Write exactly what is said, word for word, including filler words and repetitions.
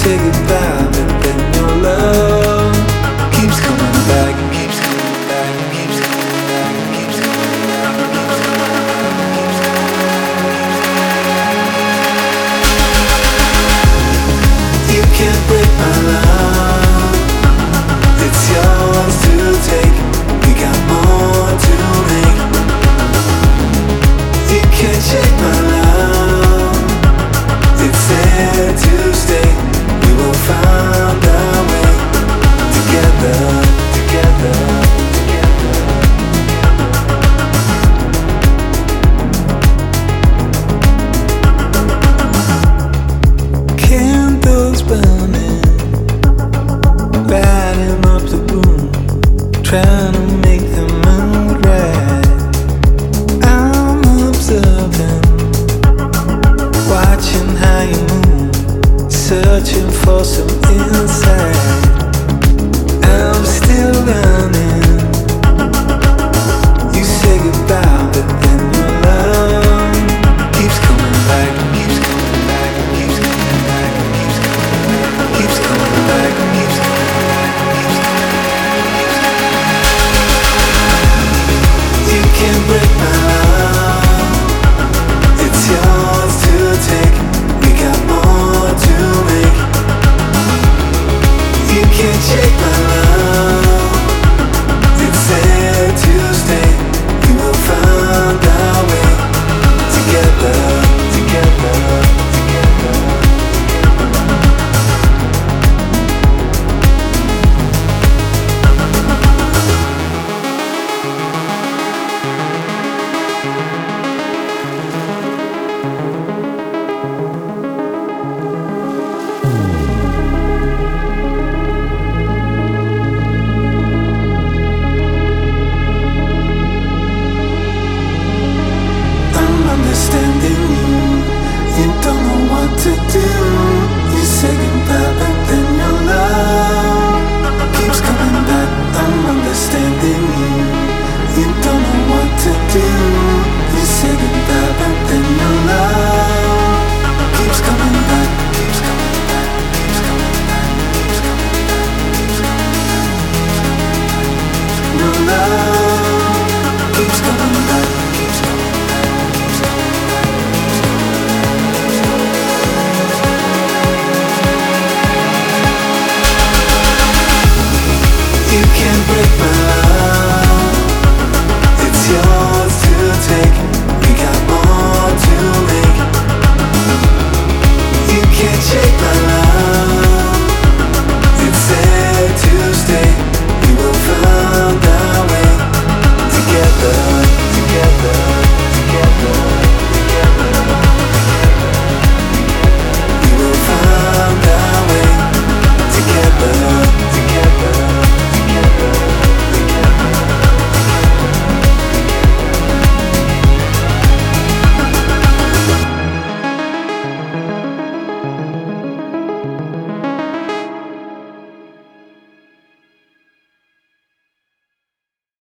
say goodbye, but then your love keeps coming back, keeps coming back, keeps coming back, keeps coming back, keeps coming back, keeps coming back. You can't break my love, it's yours to take. We got more to make. You can't shake my love, it's there to stay. We will find our way together, together, together, together. Candles burning, lighting up the room, trying to make the mood right. I'm observing, watching how you move, searching for some insight.